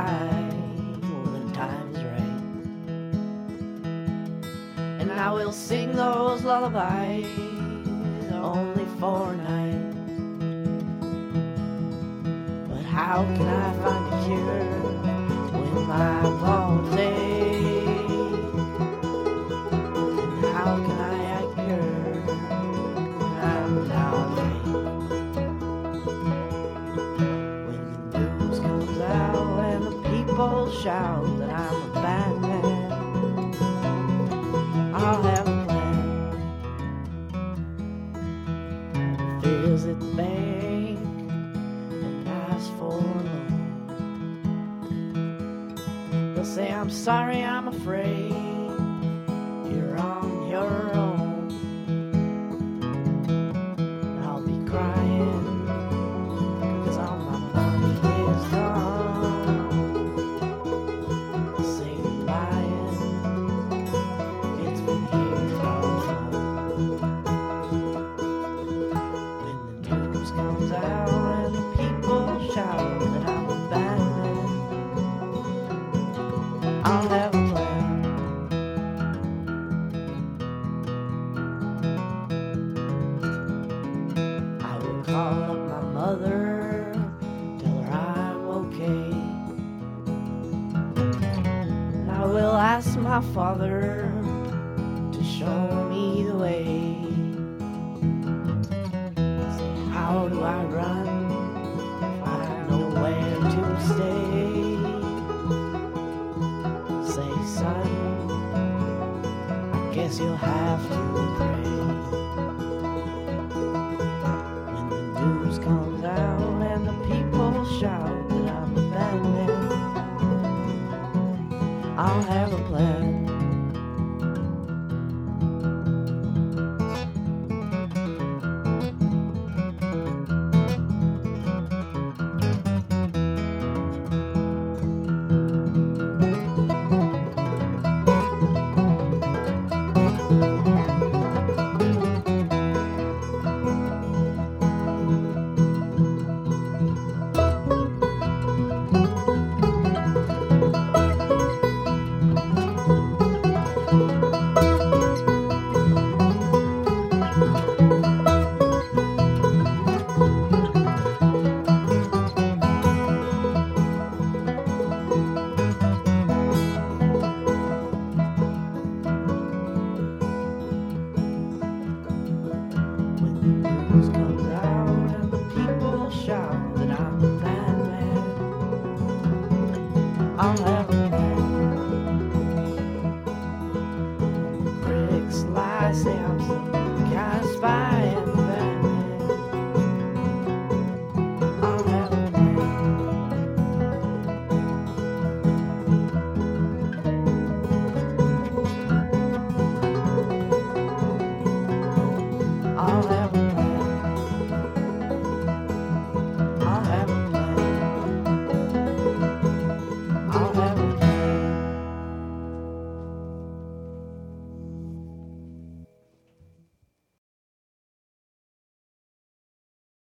right when time is right. And I will sing those lullabies only for a night. But how can I find a cure when my bones ache? And how can I act pure when I'm not late? When the news comes out and the people shout that I'm a bad man, I'll have a plan. Visit the bank and ask for a loan. They'll say, I'm sorry, I'm afraid you're on your own. And I'll be crying because all my money is gone. They'll say you're lying, it's been here all along. When the news comes out and the people shout that I'm a bad man, I'll have a plan. I will call up my mother, tell her I'm okay. And I will ask my father to show me the way. Say, how do I run if I have nowhere to stay? Say, son, I guess you'll have to